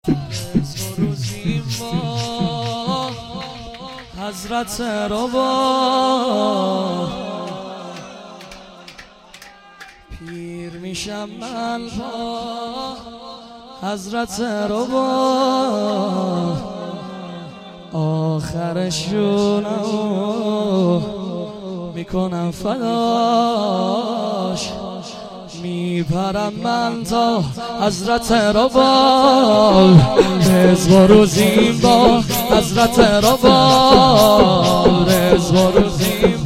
روزیم با حضرت روا پیر میشم من با حضرت روا آخرشونو میکنم فداش میپرم من تا حضرت روا رزق و روزیم با حضرت روا رزق و روزیم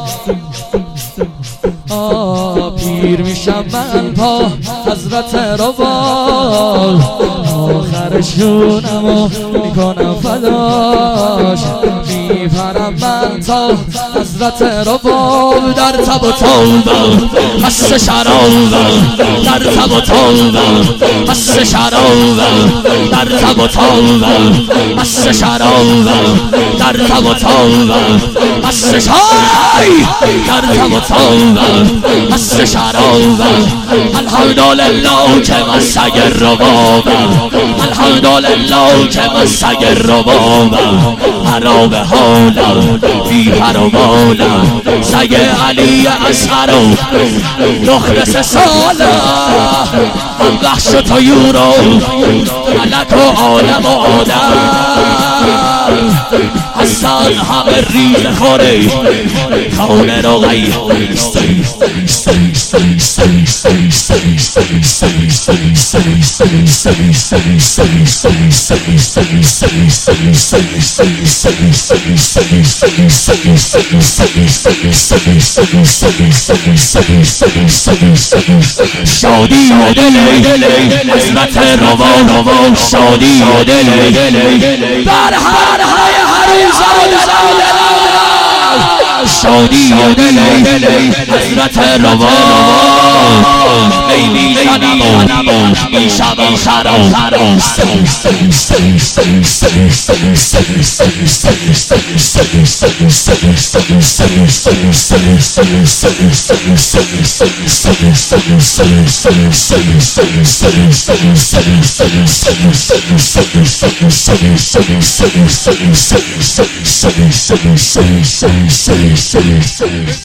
با پیر میشم من پا حضرت روا آخرشونمو میکنم فداش میپرم من تا حضرت روا در تب و توبم مست شرابم در تب و توبم مست شرابم در تب و توبم مست شرابم در تب و توبم مست شرابم در تب و توبم مست شرابم الحمدلله که من سگ ربابم الحمدلله که من سگ ربابم حرام حالم بی پر و بالم سگ علی اصغر و نخلص سالم هم وحش و طیور و ملک و عالم و آدم حسن همه ریز خوره خونه رو غیر شادی دلی حضرت روا شادی دلی بر هر شادی دلی حضرت روا میلی شنم میشم خراب